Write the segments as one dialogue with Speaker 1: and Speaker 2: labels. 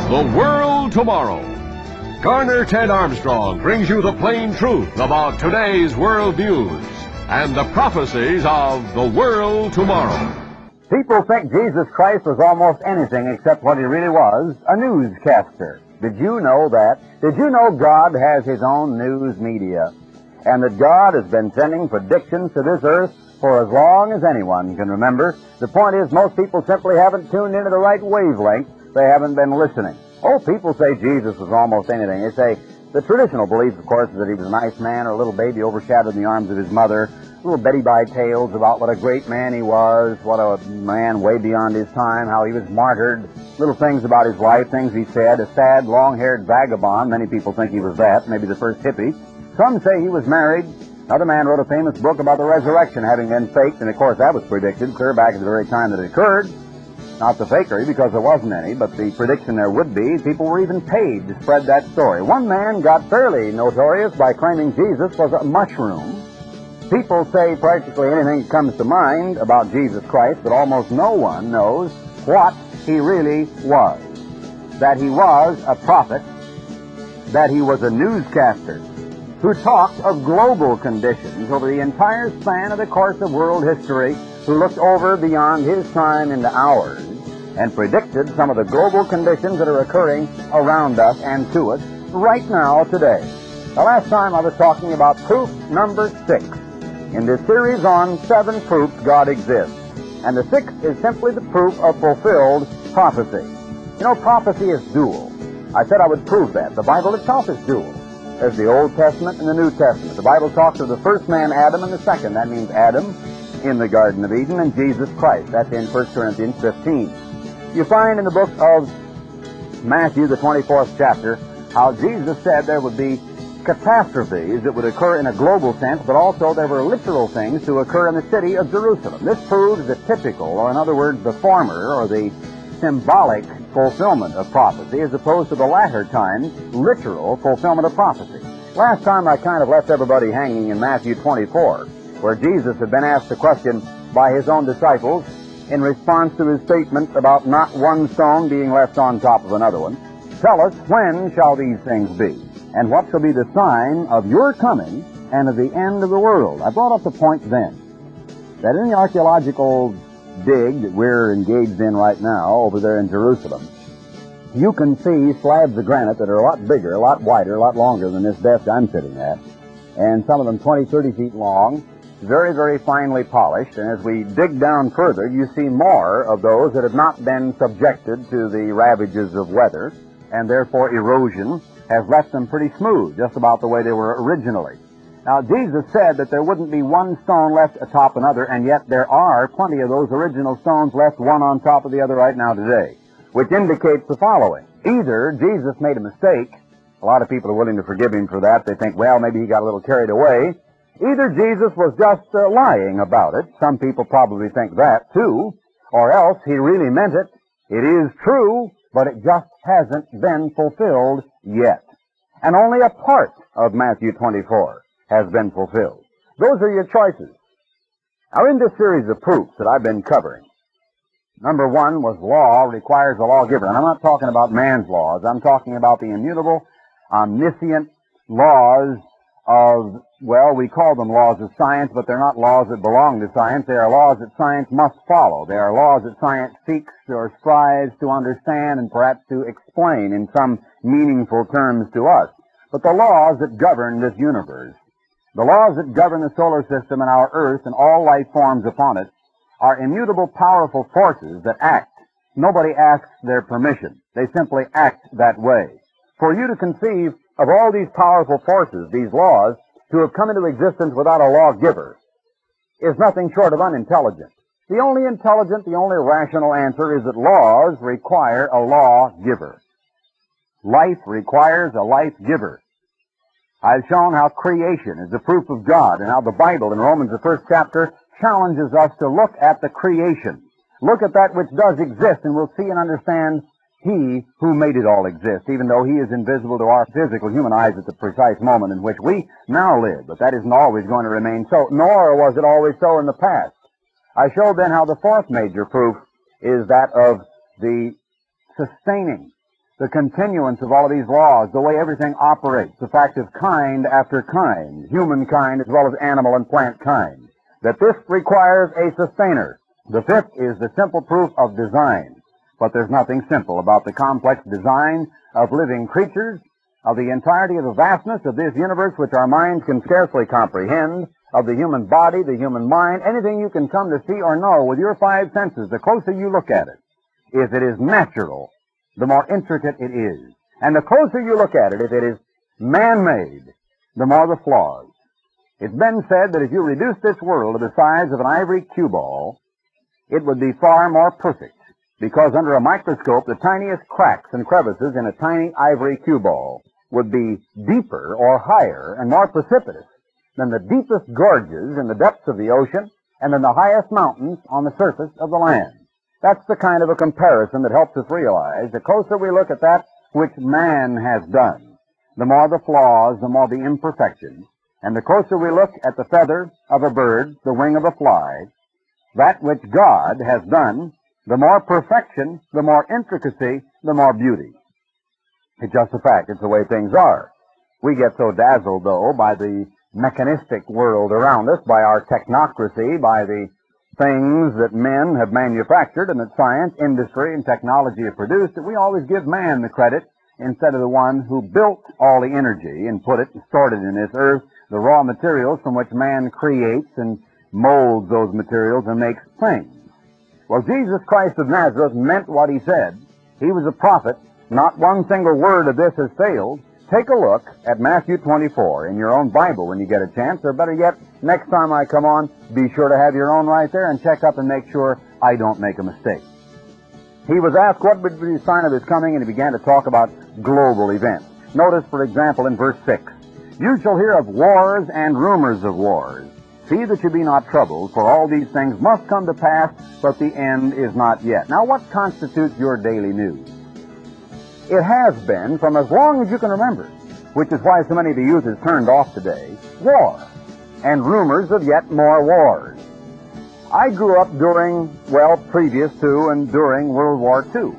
Speaker 1: The World Tomorrow. Garner Ted Armstrong brings you the plain truth about today's world news and the prophecies of the world tomorrow.
Speaker 2: People think Jesus Christ was almost anything except what he really was, a newscaster. Did you know that? Did you know God has his own news media? And that God has been sending predictions to this earth for as long as anyone can remember? The point is, most people simply haven't tuned into the right wavelength. They haven't been listening. Oh, people say Jesus was almost anything. They say, the traditional belief, of course, is that he was a nice man or a little baby overshadowed in the arms of his mother. Little Betty Bye tales about what a great man he was, what a man way beyond his time, how he was martyred, little things about his life, things he said, a sad, long-haired vagabond. Many people think he was that, maybe the first hippie. Some say he was married. Another man wrote a famous book about the resurrection having been faked, and of course that was predicted clear back at the very time that it occurred. Not the fakery, because there wasn't any, but the prediction there would be. People were even paid to spread that story. One man got fairly notorious by claiming Jesus was a mushroom. People say practically anything that comes to mind about Jesus Christ, but almost no one knows what he really was. That he was a prophet, that he was a newscaster, who talked of global conditions over the entire span of the course of world history, who looked over beyond his time into ours and predicted some of the global conditions that are occurring around us and to us right now today. The last time I was talking about proof number 6 in this series on 7 proofs God exists. And the 6th is simply the proof of fulfilled prophecy. You know, prophecy is dual. I said I would prove that. The Bible itself is dual. There's the Old Testament and the New Testament. The Bible talks of the first man, Adam, and the second. That means Adam in the Garden of Eden and Jesus Christ. That's in 1 Corinthians 15. You find in the book of Matthew, the 24th chapter, how Jesus said there would be catastrophes that would occur in a global sense, but also there were literal things to occur in the city of Jerusalem. This proves the typical, or in other words, the former, or the symbolic fulfillment of prophecy, as opposed to the latter times, literal fulfillment of prophecy. Last time I kind of left everybody hanging in Matthew 24, where Jesus had been asked a question by his own disciples in response to his statement about not one stone being left on top of another one. Tell us, when shall these things be? And what shall be the sign of your coming and of the end of the world? I brought up the point then that in the archaeological dig that we're engaged in right now over there in Jerusalem, you can see slabs of granite that are a lot bigger, a lot wider, a lot longer than this desk I'm sitting at, and some of them 20, 30 feet long, very, very finely polished. And as we dig down further, you see more of those that have not been subjected to the ravages of weather, and therefore erosion has left them pretty smooth, just about the way they were originally. Now, Jesus said that there wouldn't be one stone left atop another, and yet there are plenty of those original stones left one on top of the other right now today, which indicates the following. Either Jesus made a mistake. A lot of people are willing to forgive him for that. They think, well, maybe he got a little carried away. Either Jesus was just lying about it. Some people probably think that, too. Or else he really meant it. It is true, but it just hasn't been fulfilled yet. And only a part of Matthew 24 has been fulfilled. Those are your choices. Now, in this series of proofs that I've been covering, number 1 was law requires a lawgiver. And I'm not talking about man's laws. I'm talking about the immutable, omniscient laws of, well, we call them laws of science, but they're not laws that belong to science. They are laws that science must follow. They are laws that science seeks or strives to understand and perhaps to explain in some meaningful terms to us. But the laws that govern this universe, the laws that govern the solar system and our earth and all life forms upon it, are immutable, powerful forces that act. Nobody asks their permission. They simply act that way. For you to conceive of all these powerful forces, these laws, to have come into existence without a lawgiver is nothing short of unintelligent. The only intelligent, the only rational answer is that laws require a lawgiver. Life requires a life giver. I've shown how creation is the proof of God, and how the Bible in Romans, the 1st chapter, challenges us to look at the creation. Look at that which does exist, and we'll see and understand He who made it all exist, even though He is invisible to our physical human eyes at the precise moment in which we now live. But that isn't always going to remain so, nor was it always so in the past. I showed then how the 4th major proof is that of the sustaining, the continuance of all of these laws, the way everything operates, the fact of kind after kind, humankind as well as animal and plant kind, that this requires a sustainer. The fifth is the simple proof of design. But there's nothing simple about the complex design of living creatures, of the entirety of the vastness of this universe which our minds can scarcely comprehend, of the human body, the human mind, anything you can come to see or know with your five senses, the closer you look at it. If it is natural, the more intricate it is. And the closer you look at it, if it is man-made, the more the flaws. It's been said that if you reduce this world to the size of an ivory cue ball, it would be far more perfect, because under a microscope, the tiniest cracks and crevices in a tiny ivory cue ball would be deeper or higher and more precipitous than the deepest gorges in the depths of the ocean and than the highest mountains on the surface of the land. That's the kind of a comparison that helps us realize the closer we look at that which man has done, the more the flaws, the more the imperfections, and the closer we look at the feather of a bird, the wing of a fly, that which God has done, the more perfection, the more intricacy, the more beauty. It's just a fact. It's the way things are. We get so dazzled, though, by the mechanistic world around us, by our technocracy, by the things that men have manufactured and that science, industry, and technology have produced, that we always give man the credit instead of the one who built all the energy and put it and stored it in this earth, the raw materials from which man creates and molds those materials and makes things. Well, Jesus Christ of Nazareth meant what he said. He was a prophet. Not one single word of this has failed. Take a look at Matthew 24 in your own Bible when you get a chance, or better yet, next time I come on, be sure to have your own right there and check up and make sure I don't make a mistake. He was asked what would be the sign of his coming, and he began to talk about global events. Notice, for example, in verse 6, "You shall hear of wars and rumors of wars. See that you be not troubled, for all these things must come to pass, but the end is not yet." Now, what constitutes your daily news? It has been, from as long as you can remember, which is why so many of the youth is turned off today, war, and rumors of yet more wars. I grew up previous to and during World War II.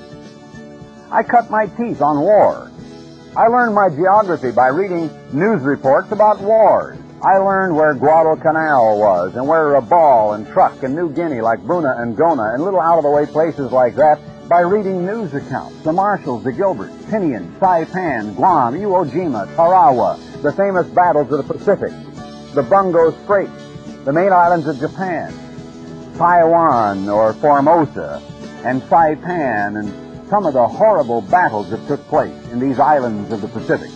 Speaker 2: I cut my teeth on war. I learned my geography by reading news reports about wars. I learned where Guadalcanal was, and where Rabaul and Truk and New Guinea, like Bruna and Gona, and little out-of-the-way places like that, by reading news accounts. The Marshalls, the Gilberts, Tinian, Saipan, Guam, Iwo Jima, Tarawa, the famous battles of the Pacific, the Bungo Straits, the main islands of Japan, Taiwan or Formosa, and Saipan, and some of the horrible battles that took place in these islands of the Pacific.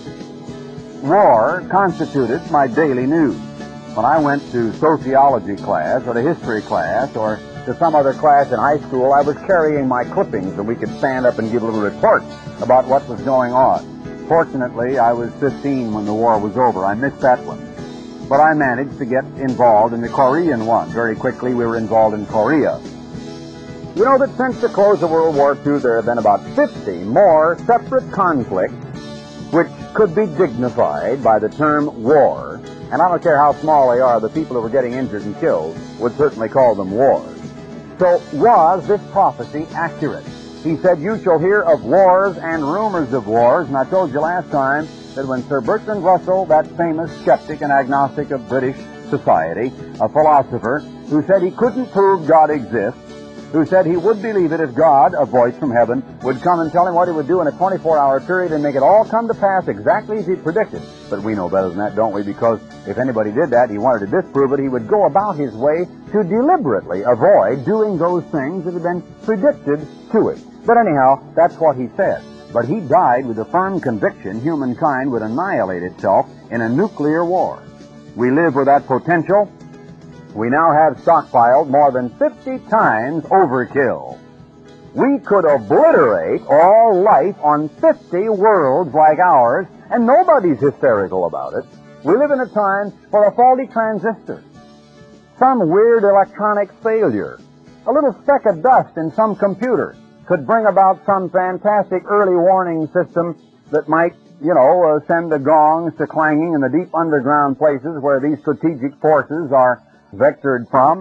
Speaker 2: War constituted my daily news. When I went to sociology class or to history class or to some other class in high school, I was carrying my clippings and we could stand up and give a little report about what was going on. Fortunately, I was 15 when the war was over. I missed that one. But I managed to get involved in the Korean one. Very quickly, we were involved in Korea. You know that since the close of World War II, there have been about 50 more separate conflicts which could be dignified by the term war. And I don't care how small they are, the people who were getting injured and killed would certainly call them wars. So was this prophecy accurate? He said, "You shall hear of wars and rumors of wars." And I told you last time that when Sir Bertrand Russell, that famous skeptic and agnostic of British society, a philosopher, who said he couldn't prove God exists, who said he would believe it if God, a voice from heaven, would come and tell him what he would do in a 24-hour period and make it all come to pass exactly as he predicted. But we know better than that, don't we? Because if anybody did that, he wanted to disprove it, he would go about his way to deliberately avoid doing those things that had been predicted to it. But anyhow, that's what he said. But he died with a firm conviction humankind would annihilate itself in a nuclear war. We live with that potential. We now have stockpiled more than 50 times overkill. We could obliterate all life on 50 worlds like ours, and nobody's hysterical about it. We live in a time for a faulty transistor, some weird electronic failure, a little speck of dust in some computer could bring about some fantastic early warning system that might, send the gongs to clanging in the deep underground places where these strategic forces are vectored from,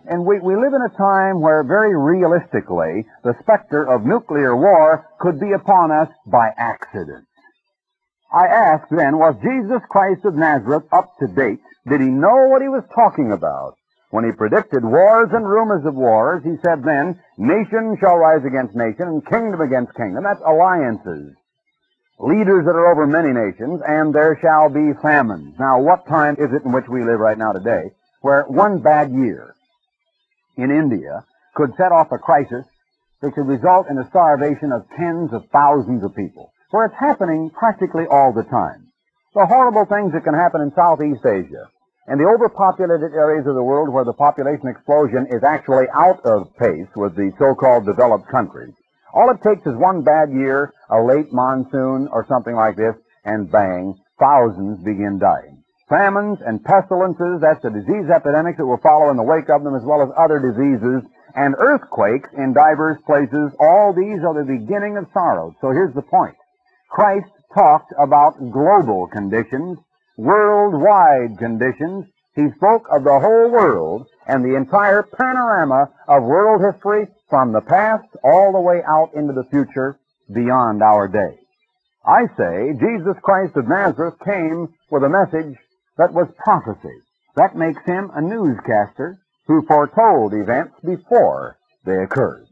Speaker 2: And we live in a time where very realistically the specter of nuclear war could be upon us by accident. I ask then, was Jesus Christ of Nazareth up to date? Did he know what he was talking about? When he predicted wars and rumors of wars, he said then, nation shall rise against nation and kingdom against kingdom. That's alliances. Leaders that are over many nations, and there shall be famines. Now, what time is it in which we live right now today, where one bad year in India could set off a crisis that could result in the starvation of tens of thousands of people, where it's happening practically all the time. The horrible things that can happen in Southeast Asia and the overpopulated areas of the world where the population explosion is actually out of pace with the so-called developed countries. All it takes is one bad year, a late monsoon or something like this, and bang, thousands begin dying. Famines and pestilences, that's the disease epidemics that will follow in the wake of them, as well as other diseases, and earthquakes in diverse places. All these are the beginning of sorrows. So here's the point. Christ talked about global conditions, worldwide conditions. He spoke of the whole world and the entire panorama of world history from the past all the way out into the future beyond our day. I say Jesus Christ of Nazareth came with a message that was prophecy. That makes him a newscaster who foretold events before they occurred.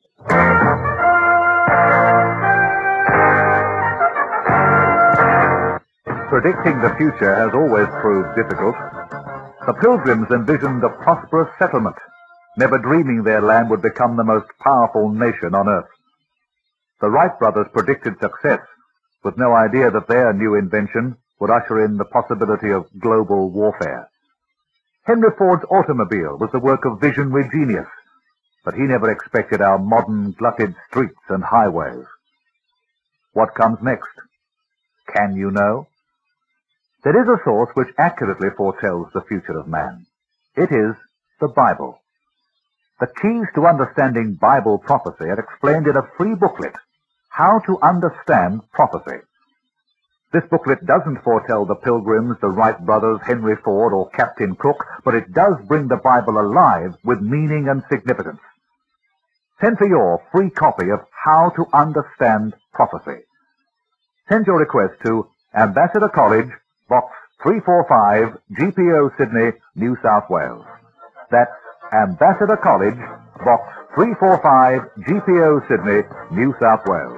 Speaker 3: Predicting the future has always proved difficult. The Pilgrims envisioned a prosperous settlement, never dreaming their land would become the most powerful nation on earth. The Wright brothers predicted success, with no idea that their new invention would usher in the possibility of global warfare. Henry Ford's automobile was the work of visionary genius, but he never expected our modern glutted streets and highways. What comes next? Can you know? There is a source which accurately foretells the future of man. It is the Bible. The keys to understanding Bible prophecy are explained in a free booklet, How to Understand Prophecy. This booklet doesn't foretell the Pilgrims, the Wright brothers, Henry Ford, or Captain Cook, but it does bring the Bible alive with meaning and significance. Send for your free copy of How to Understand Prophecy. Send your request to Ambassador College, Box 345, GPO, Sydney, New South Wales. That's Ambassador College, Box 345, GPO, Sydney, New South Wales.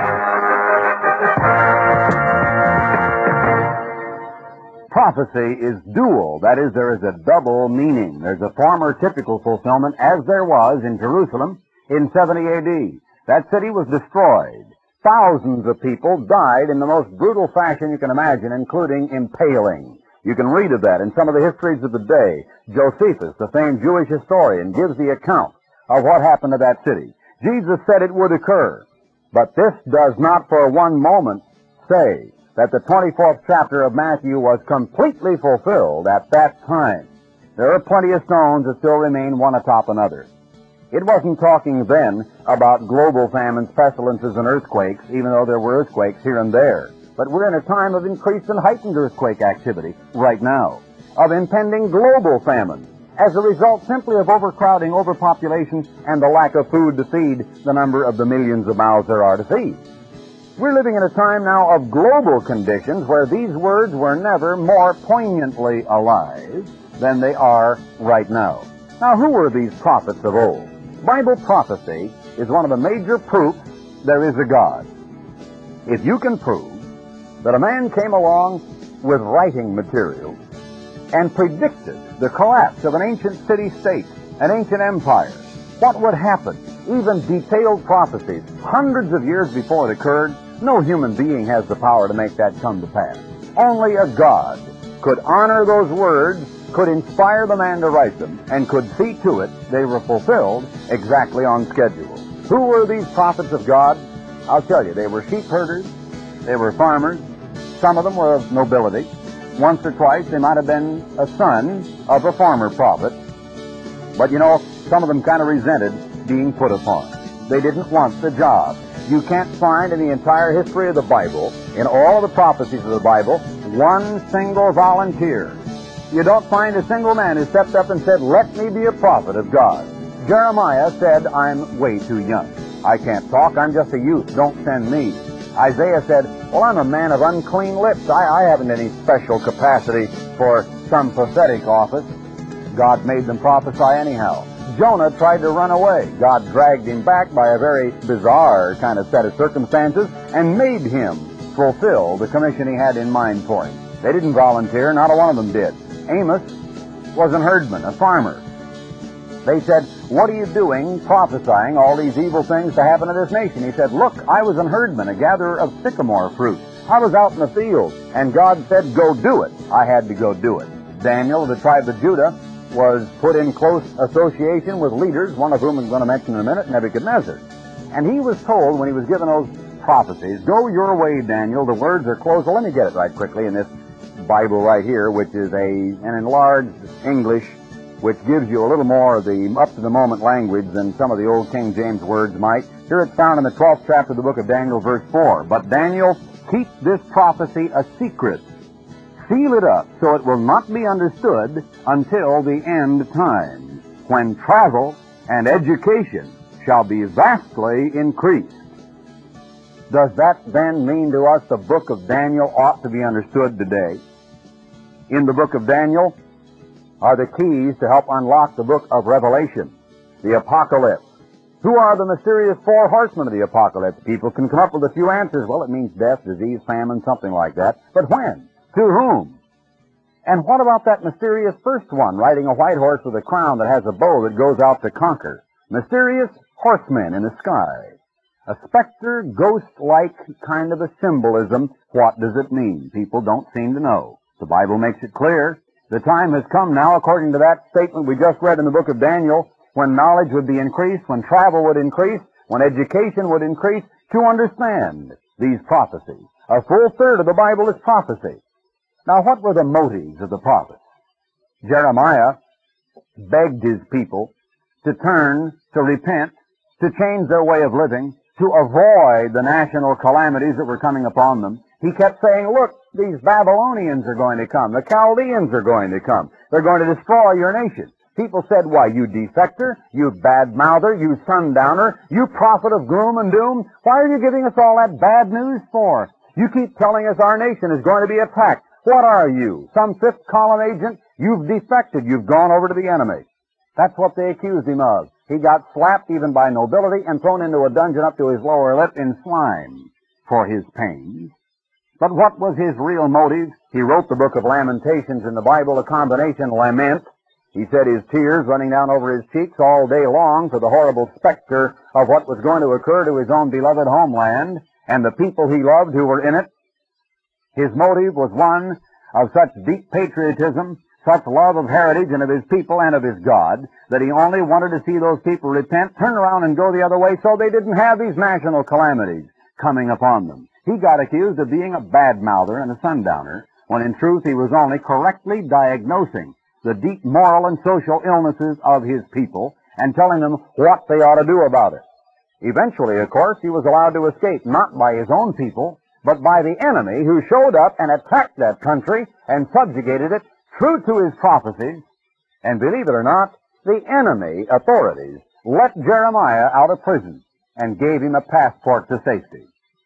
Speaker 2: Prophecy is dual. That is, there is a double meaning. There's a former typical fulfillment, as there was in Jerusalem in 70 A.D. That city was destroyed. Thousands of people died in the most brutal fashion you can imagine, including impaling. You can read of that in some of the histories of the day. Josephus, the famed Jewish historian, gives the account of what happened to that city. Jesus said it would occur, but this does not for one moment say that the 24th chapter of Matthew was completely fulfilled at that time. There are plenty of stones that still remain one atop another. It wasn't talking then about global famines, pestilences, and earthquakes, even though there were earthquakes here and there. But we're in a time of increased and heightened earthquake activity right now, of impending global famine, as a result simply of overcrowding, overpopulation, and the lack of food to feed the number of the millions of mouths there are to feed. We're living in a time now of global conditions where these words were never more poignantly alive than they are right now. Now, who were these prophets of old? Bible prophecy is one of the major proofs there is a God. If you can prove that a man came along with writing material and predicted the collapse of an ancient city-state, an ancient empire, what would happen? Even detailed prophecies, hundreds of years before it occurred, no human being has the power to make that come to pass. Only a God could honor those words, could inspire the man to write them, and could see to it they were fulfilled exactly on schedule. Who were these prophets of God? I'll tell you, they were sheep herders, they were farmers, some of them were of nobility. Once or twice they might have been a son of a former prophet, but you know, some of them kind of resented being put upon. They didn't want the job. You can't find in the entire history of the Bible, in all of the prophecies of the Bible, one single volunteer You don't find a single man who stepped up and said, let me be a prophet of God. Jeremiah said, I'm way too young. I can't talk. I'm just a youth. Don't send me. Isaiah said, well, I'm a man of unclean lips. I haven't any special capacity for some prophetic office. God made them prophesy anyhow. Jonah tried to run away. God dragged him back by a very bizarre kind of set of circumstances and made him fulfill the commission he had in mind for him. They didn't volunteer. Not a one of them did. Amos was an herdman, a farmer. They said, what are you doing prophesying all these evil things to happen to this nation? He said, look, I was an herdman, a gatherer of sycamore fruit. I was out in the field, and God said, go do it. I had to go do it. Daniel, of the tribe of Judah, was put in close association with leaders, one of whom I'm going to mention in a minute, Nebuchadnezzar. And he was told when he was given those prophecies, go your way, Daniel. The words are closed. Well, let me get it right quickly in this Bible right here, which is an enlarged English, which gives you a little more of the up-to-the-moment language than some of the old King James words might. Here it's found in the 12th chapter of the book of Daniel, verse 4. But Daniel, keep this prophecy a secret. Seal it up so it will not be understood until the end time, when travel and education shall be vastly increased. Does that then mean to us the book of Daniel ought to be understood today? In the book of Daniel are the keys to help unlock the book of Revelation, the Apocalypse. Who are the mysterious four horsemen of the Apocalypse? People can come up with a few answers. Well, it means death, disease, famine, something like that. But when? To whom? And what about that mysterious first one, riding a white horse with a crown that has a bow that goes out to conquer? Mysterious horsemen in the sky. A specter, ghost-like kind of a symbolism. What does it mean? People don't seem to know. The Bible makes it clear. The time has come now, according to that statement we just read in the book of Daniel, when knowledge would be increased, when travel would increase, when education would increase, to understand these prophecies. A full third of the Bible is prophecy. Now, what were the motives of the prophets? Jeremiah begged his people to turn, to repent, to change their way of living, to avoid the national calamities that were coming upon them. He kept saying, look, these Babylonians are going to come. The Chaldeans are going to come. They're going to destroy your nation. People said, why, you defector, you bad-mouther, you sundowner, you prophet of gloom and doom, why are you giving us all that bad news for? You keep telling us our nation is going to be attacked. What are you? Some fifth column agent? You've defected. You've gone over to the enemy. That's what they accused him of. He got slapped even by nobility and thrown into a dungeon up to his lower lip in slime for his pains. But what was his real motive? He wrote the book of Lamentations in the Bible, a combination lament. He said his tears running down over his cheeks all day long for the horrible specter of what was going to occur to his own beloved homeland and the people he loved who were in it. His motive was one of such deep patriotism, such love of heritage and of his people and of his God, that he only wanted to see those people repent, turn around and go the other way so they didn't have these national calamities coming upon them. He got accused of being a bad-mouther and a sundowner, when in truth he was only correctly diagnosing the deep moral and social illnesses of his people and telling them what they ought to do about it. Eventually, of course, he was allowed to escape, not by his own people, but by the enemy who showed up and attacked that country and subjugated it, true to his prophecies. And believe it or not, the enemy authorities let Jeremiah out of prison and gave him a passport to safety.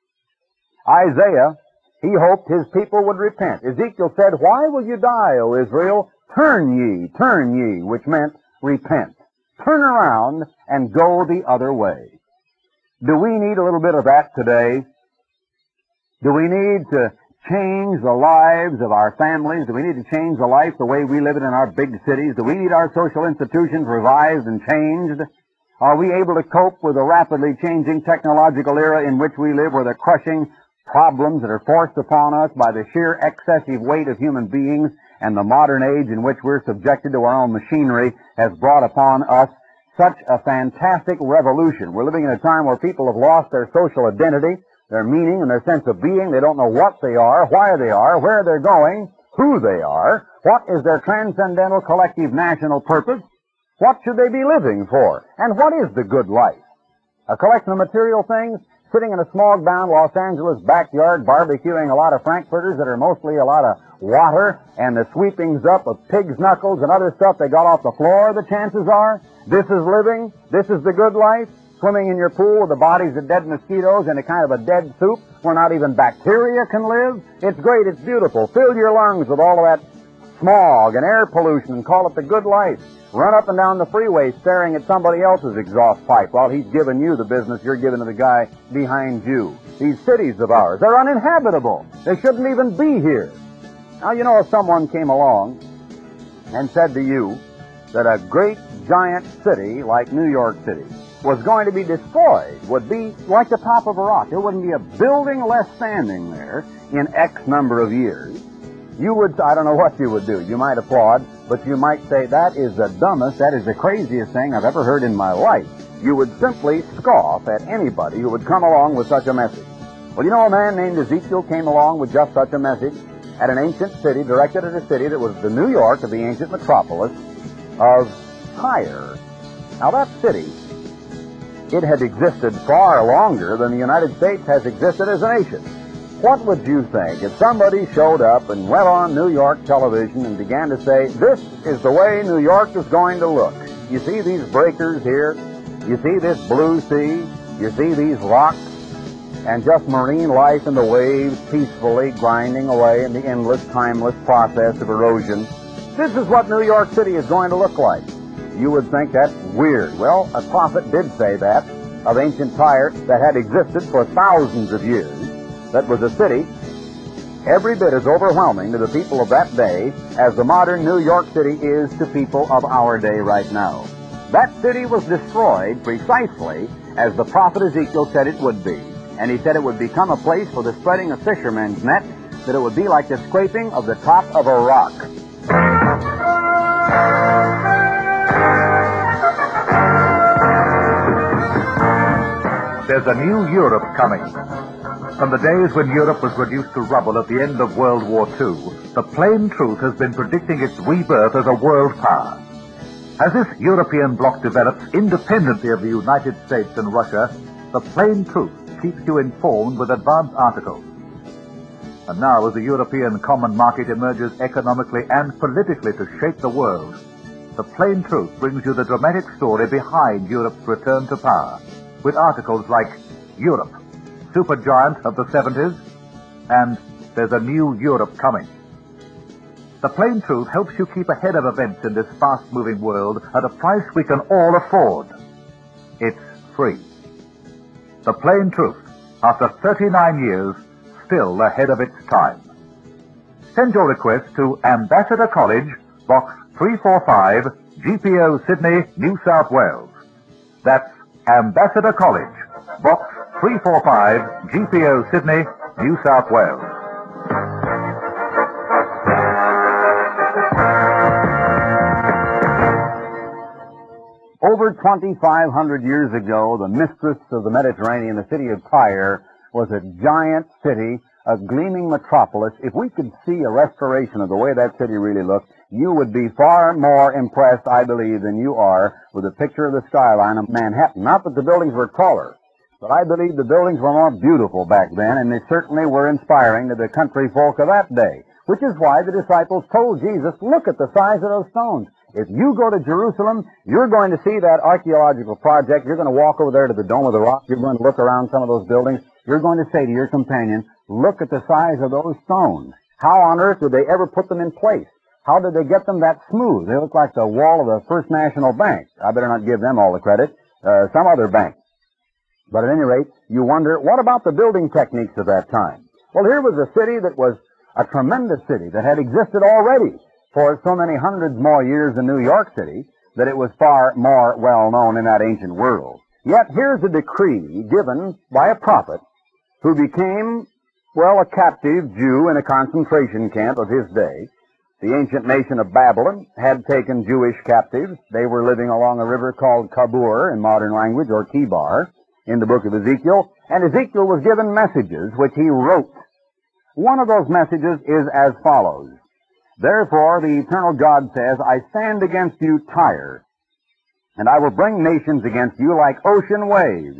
Speaker 2: Isaiah, he hoped his people would repent. Ezekiel said, why will you die, O Israel? Turn ye, which meant repent. Turn around and go the other way. Do we need a little bit of that today? Do we need to change the lives of our families? Do we need to change the life the way we live it in our big cities? Do we need our social institutions revised and changed? Are we able to cope with the rapidly changing technological era in which we live, where the crushing problems that are forced upon us by the sheer excessive weight of human beings and the modern age in which we're subjected to our own machinery has brought upon us such a fantastic revolution? We're living in a time where people have lost their social identity, their meaning, and their sense of being. They don't know what they are, why they are, where they're going, who they are, what is their transcendental collective national purpose, what should they be living for, and what is the good life? A collection of material things? sitting in a smog-bound Los Angeles backyard barbecuing a lot of frankfurters that are mostly a lot of water and the sweepings up of pig's knuckles and other stuff they got off the floor, the chances are this is living, this is the good life, swimming in your pool with the bodies of dead mosquitoes in a kind of a dead soup where not even bacteria can live. It's great, it's beautiful. Fill your lungs with all of that smog and air pollution and call it the good life. Run up and down the freeway staring at somebody else's exhaust pipe while he's giving you the business you're giving to the guy behind you. These cities of ours, they're uninhabitable. They shouldn't even be here. Now, you know, if someone came along and said to you that a great giant city like New York City was going to be destroyed, would be like the top of a rock. There wouldn't be a building left standing there in X number of years. You would, I don't know what you would do. You might applaud, but you might say, that is the dumbest, that is the craziest thing I've ever heard in my life. You would simply scoff at anybody who would come along with such a message. Well, you know, a man named Ezekiel came along with just such a message at an ancient city, directed at a city that was the New York of the ancient metropolis of Tyre. Now, that city, it had existed far longer than the United States has existed as a nation. What would you think if somebody showed up and went on New York television and began to say, this is the way New York is going to look? You see these breakers here? You see this blue sea? You see these rocks? And just marine life in the waves peacefully grinding away in the endless, timeless process of erosion. This is what New York City is going to look like. You would think that's weird. Well, a prophet did say that of ancient Tyre that had existed for thousands of years. That was a city every bit as overwhelming to the people of that day as the modern New York City is to people of our day right now. That city was destroyed precisely as the prophet Ezekiel said it would be. And he said it would become a place for the spreading of fishermen's nets, that it would be like the scraping of the top of a rock.
Speaker 3: There's a new Europe coming. From the days when Europe was reduced to rubble at the end of World War II, the plain truth has been predicting its rebirth as a world power. As this European bloc develops independently of the United States and Russia, the plain truth keeps you informed with advance articles. And now, as the European common market emerges economically and politically to shape the world, the plain truth brings you the dramatic story behind Europe's return to power, with articles like Europe, supergiant of the 70s, and there's a new Europe coming. The plain truth helps you keep ahead of events in this fast-moving world at a price we can all afford. It's free. The plain truth, after 39 years, still ahead of its time. Send your request to Ambassador College, Box 345, GPO Sydney, New South Wales. That's Ambassador College, Box 345, GPO Sydney, New South Wales.
Speaker 2: Over 2,500 years ago, the mistress of the Mediterranean, the city of Tyre, was a giant city, a gleaming metropolis. If we could see a restoration of the way that city really looked, you would be far more impressed, I believe, than you are with a picture of the skyline of Manhattan. Not that the buildings were taller, but I believe the buildings were more beautiful back then, and they certainly were inspiring to the country folk of that day, which is why the disciples told Jesus, look at the size of those stones. If you go to Jerusalem, you're going to see that archaeological project. You're going to walk over there to the Dome of the Rock. You're going to look around some of those buildings. You're going to say to your companion, look at the size of those stones. How on earth did they ever put them in place? How did they get them that smooth? They look like the wall of the First National Bank. I better not give them all the credit. Some other bank. But at any rate, you wonder, what about the building techniques of that time? Well, here was a city that was a tremendous city that had existed already for so many hundreds more years than New York City that it was far more well known in that ancient world. Yet here's a decree given by a prophet who became, well, a captive Jew in a concentration camp of his day. The ancient nation of Babylon had taken Jewish captives. They were living along a river called Kabur in modern language, or Kibar, in the book of Ezekiel. And Ezekiel was given messages which he wrote. One of those messages is as follows. Therefore, the eternal God says, I stand against you, Tyre, and I will bring nations against you like ocean waves.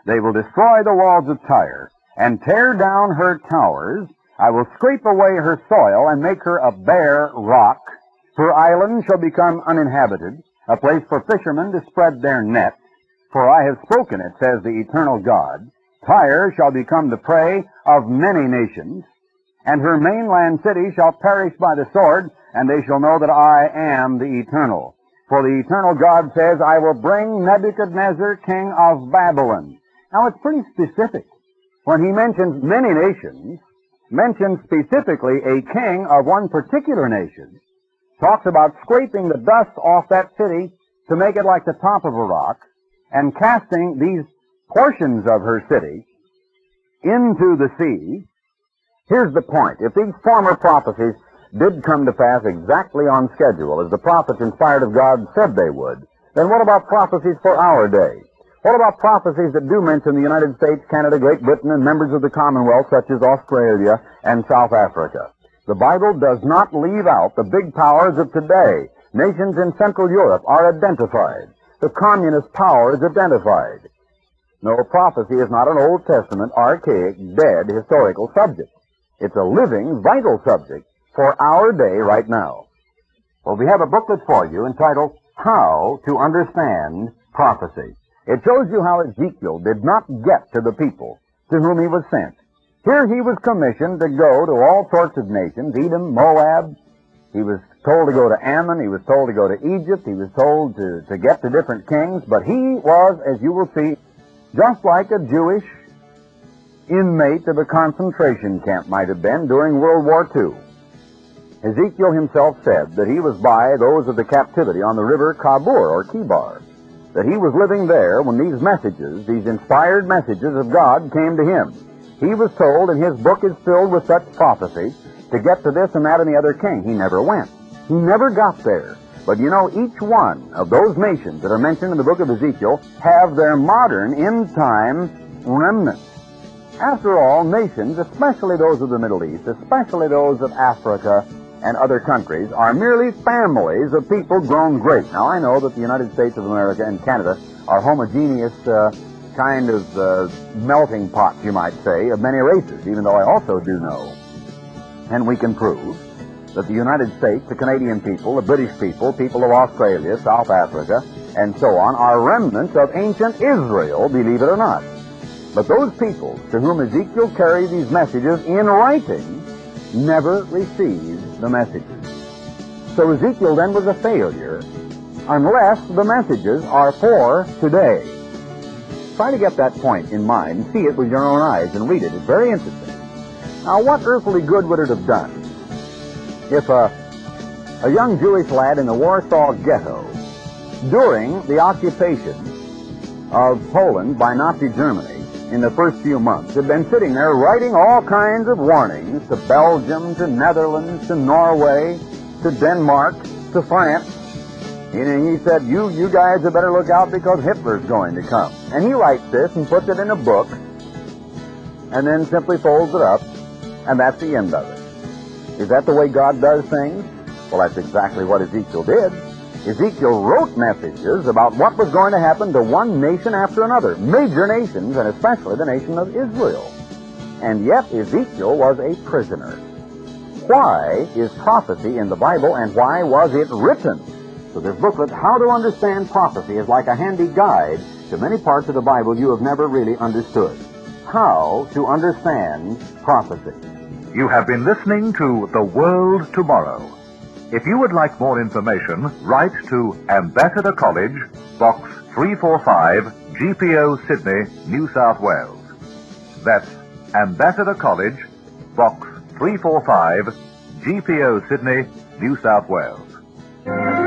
Speaker 2: They will destroy the walls of Tyre and tear down her towers. I will scrape away her soil and make her a bare rock. Her islands shall become uninhabited, a place for fishermen to spread their nets. For I have spoken it, says the eternal God. Tyre shall become the prey of many nations, and her mainland city shall perish by the sword, and they shall know that I am the Eternal. For the eternal God says, I will bring Nebuchadnezzar, king of Babylon. Now it's pretty specific. When he mentions many nations, mentions specifically a king of one particular nation, talks about scraping the dust off that city to make it like the top of a rock, and casting these portions of her city into the sea. Here's the point. If these former prophecies did come to pass exactly on schedule, as the prophets inspired of God said they would, then what about prophecies for our day? What about prophecies that do mention the United States, Canada, Great Britain, and members of the Commonwealth, such as Australia and South Africa? The Bible does not leave out the big powers of today. Nations in Central Europe are identified. The communist power is identified. No, prophecy is not an Old Testament, archaic, dead, historical subject. It's a living, vital subject for our day right now. Well, we have a booklet for you entitled, How to Understand Prophecy. It shows you how Ezekiel did not get to the people to whom he was sent. Here he was commissioned to go to all sorts of nations, Edom, Moab. He was told to go to Ammon. He was told to go to Egypt. He was told to get to different kings. But he was, as you will see, just like a Jewish inmate of a concentration camp might have been during World War II. Ezekiel himself said that he was by those of the captivity on the river Kabur or Kibar, that he was living there when these messages, these inspired messages of God came to him. He was told, and his book is filled with such prophecy, to get to this and that and the other king. He never went. He never got there. But you know, each one of those nations that are mentioned in the book of Ezekiel have their modern, end-time remnants. After all, nations, especially those of the Middle East, especially those of Africa and other countries, are merely families of people grown great. Now, I know that the United States of America and Canada are homogeneous kind of melting pots, you might say, of many races, even though I also do know, and we can prove, that the United States, the Canadian people, the British people, people of Australia, South Africa, and so on, are remnants of ancient Israel, believe it or not. But those people to whom Ezekiel carried these messages in writing never received the messages. So Ezekiel then was a failure unless the messages are for today. Try to get that point in mind and see it with your own eyes and read it. It's very interesting. Now, what earthly good would it have done if a young Jewish lad in the Warsaw Ghetto, during the occupation of Poland by Nazi Germany in the first few months, had been sitting there writing all kinds of warnings to Belgium, to Netherlands, to Norway, to Denmark, to France. And he said, you guys had better look out because Hitler's going to come. And he writes this and puts it in a book and then simply folds it up, and that's the end of it. Is that the way God does things? Well, that's exactly what Ezekiel did. Ezekiel wrote messages about what was going to happen to one nation after another, major nations, and especially the nation of Israel. And yet Ezekiel was a prisoner. Why is prophecy in the Bible, and why was it written? So this booklet, How to Understand Prophecy, is like a handy guide to many parts of the Bible you have never really understood. How to Understand Prophecy.
Speaker 3: You have been listening to The World Tomorrow. If you would like more information, write to Ambassador College, Box 345, GPO, Sydney, New South Wales. That's Ambassador College, Box 345, GPO, Sydney, New South Wales.